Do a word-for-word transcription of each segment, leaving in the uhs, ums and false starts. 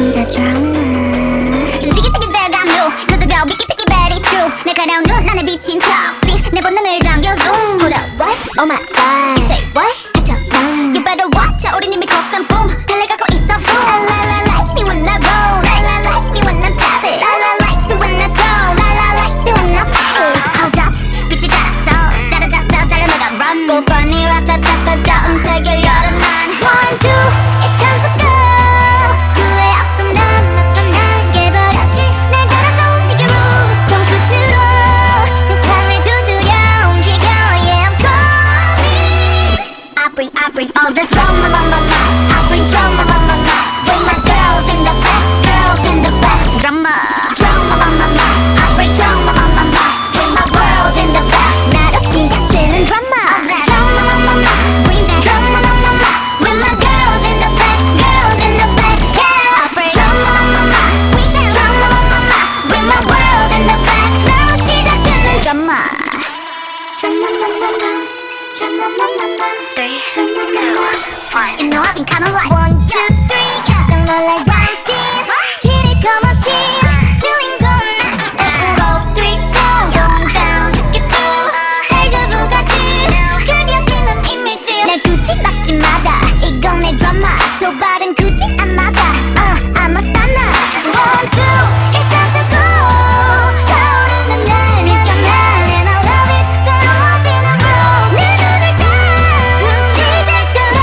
남자 드라마 지기지기 대감도 가져가 위키피키 very true 날카로운 눈 안에 비친 턱시 내 본능을 당겨 zoom Hold up what? Oh my god You say what? 갇혀 You better watch out 우린 이미 거센 boom 달려가고 있어 boom La la la like me when I roll La la like me when I'm savage La la like me when I go La la like me when I pace Hold up 빛을 따라서 짜라짜라 달려나가 run Go funny 라따따따따 음색을 열어 난 One two It's time to go 후회 없어 난 맞서 나게 버렸지 날 따라서 움직여 rules 손끝으로 세상을 두드려 움직여 Yeah I'm coming I bring I bring all the drama on my mind I bring drama on my mind With my girls in the back girls in the back Drama Drama on my mind I bring drama on my mind With my world in the back 나로 시작되는 drama Drama on my mind Bring that drama on my mind With my girls in the back girls in the back Yeah I bring drama on my mind Bring that drama on my mind With my world in the back 나로 시작되는 drama Drama on my mind Drama on my mind Three, two, one You know I've been kinda like One, two, three 깜짝 놀랄 dancing 길을 거머쥔 주인공은 나 Four, three, two Going down 쉽게 through 데자부 같이 그려지는 이미지 날 굳이 막지 마라 이건 내 드라마 도발은 굳이 안 막아 uh, I'm a stunner One, two It's time to go 타오르는 날 느껴 난 And I love it 새로워지는 rules 내 눈을 딱 시작되어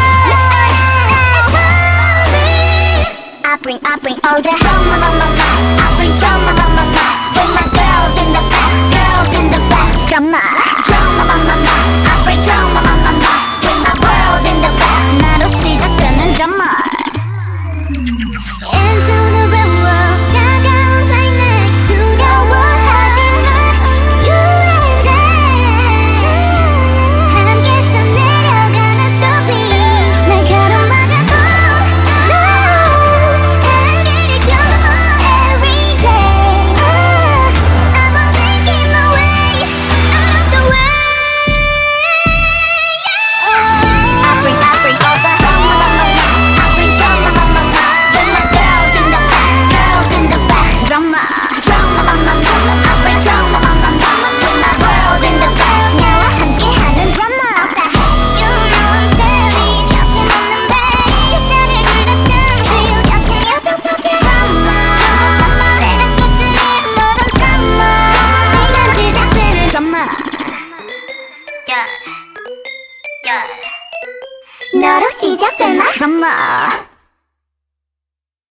I bring, I bring all the drama on my mind I bring drama on my mind With my girls in the back, girls in the back Drama, drama on my mind I bring drama on my mind With my world in the back 나로 시작되는 drama Into the real world 다가온 climax 두려워하지마 You and I 함께 써내려가는 story 날카로운 맞아도 No 한계를 겨누어 every day I'm on making my way out of the way I bring, I bring all the drama on my mind I bring drama on my mind With my girls in the back, girls in the back Drama, drama on my mind I bring drama on my mind With my world in the back 나와 함께하는 drama What the heck You know I'm savage 여침없는 babe 나를 둘러싼 그 여친 여정 속의 drama 때가 끝을 모든 drama 시간 시작되는 drama Yeah, yeah 너로 시작될 마 drama